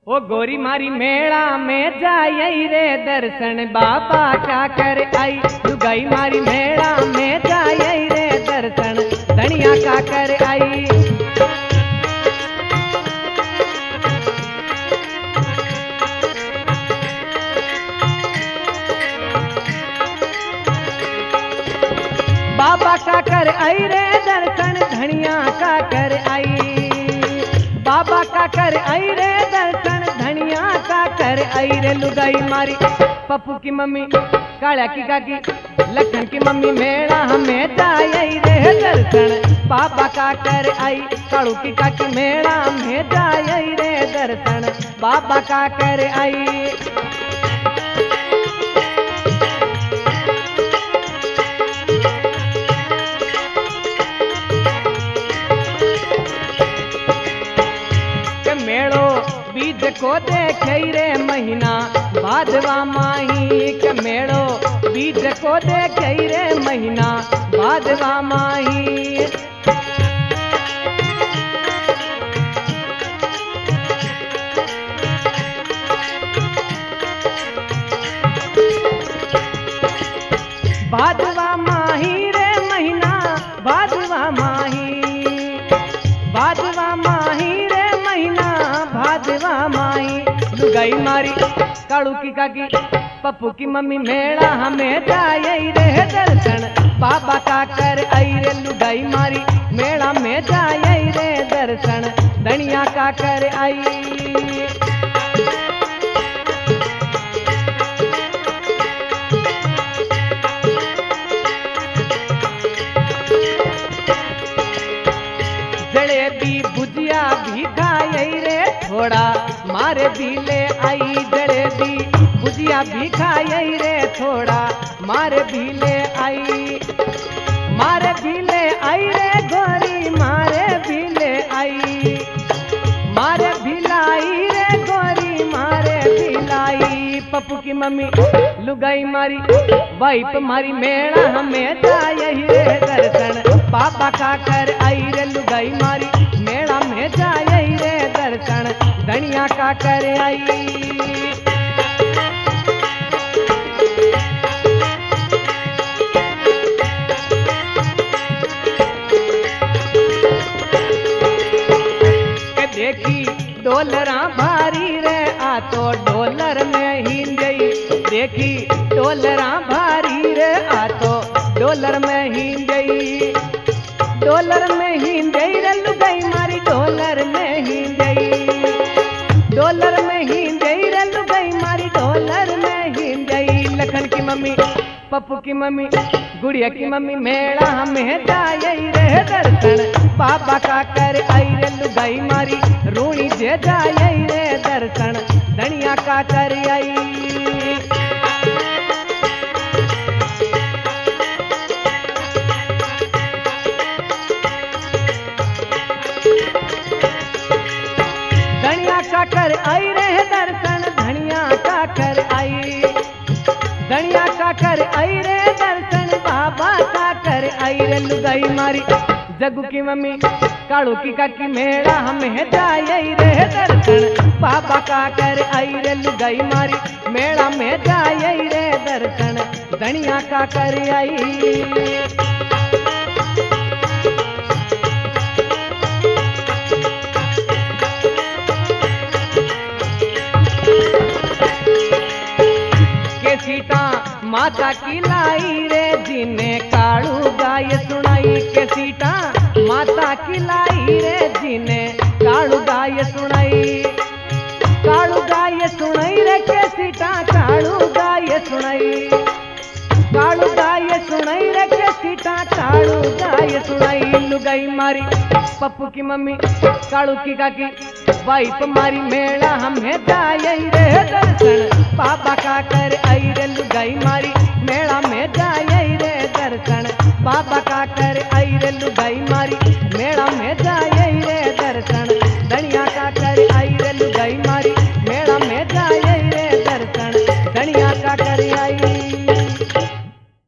ओ गोरी मारी मेला में जाई रे दर्शन बाबा क्या कर आई। लुगाई मारी मेला में जाई रे दर्शन धनिया का कर आई। बाबा का कर आई रे दर्शन धनिया का कर आई। बाबा का कर आई रे दर्शन धनिया का कर आई रे। लुगाई मारी पप्पू की मम्मी काला की काकी लखन की मम्मी मेला हमें जाई रे दर्शन बाबा का कर आई। कालू की काकी मेला में जाई रे दर्शन बाबा का कर आई। बीज को देखे रे महीना भादवा माही के मेड़ो बीज को देखे रे महीना भादवा माही। भादवा माही रे महीना भादवा माही। भादवा माही रे महीना भादवा माही। लुगाई मारी कालू की काकी पप्पू की मम्मी मेला हमें जाई रे दर्शन बाबा का कर आई रे। लुगाई मारी मेला में जाई रे दर्शन धनिया का कर आई। जलेबी भुजिया भी खाई रे थोड़ा मारे भी ले आई। जलेबी भुजिया भी खाई रे थोड़ा मारे भी ले आई। मारे भी ले आई रे गोरी मारे भी ले आई। मारे भी लाई रे गोरी मारे भी लाई। पप्पू की मम्मी लुगाई मारी वाइफ मारी मेला हमें जाई रे दर्शन बाबा का कर आई रे। लुगाई मारी मेला में जाई रे दर्शन धनिया का कर आई। देखी डोलरा भारी रे आ तो डॉलर में ही गई। देखी डोलरा भारी रे आ तो डॉलर में ही गई। डॉलर में ही गई रे लुगाई मारी डॉलर में ही गई। डॉलर में ही गई रे लुगाई मारी डॉलर में ही गई। लखन की मम्मी पप्पू की मम्मी गुड़िया की मम्मी मेला हमें जाई रे दर्शन बाबा का कर आई रे। लुगाई मारी रूणी जे जाई रे दर्शन धनिया का कर आई। धनिया का कर आई रे दर्शन धनिया का कर आई। धनिया का कर आई रे दर्शन बाबा का कर आई रे। लुगाई मारी जगू की मम्मी कालू की काकी मेला हमें जाई रे दर्शन बाबा का कर आई रे। लुगाई मारी मेला में जाई रे दर्शन धनिया का कर आई। सीता माता की लाई रे जिन्हें कालू गाय सुनाई। के सीता माता की लाई रे जिन्हें कालू गाय सुनाई। कालू गाय सुनाई रे के सीता कालू गाय सुनाई। कालू गाय सुनाई रे के सीता कालू गाय सुनाई। लुगाई मारी पप्पू की मम्मी कालू की काकी वाइफ मारी मेला हमें जाई रे दर्शन बाबा का कर आई रे। लुगाई मारी मेला में जाई रे दर्शन बाबा का कर आई रे। लुगाई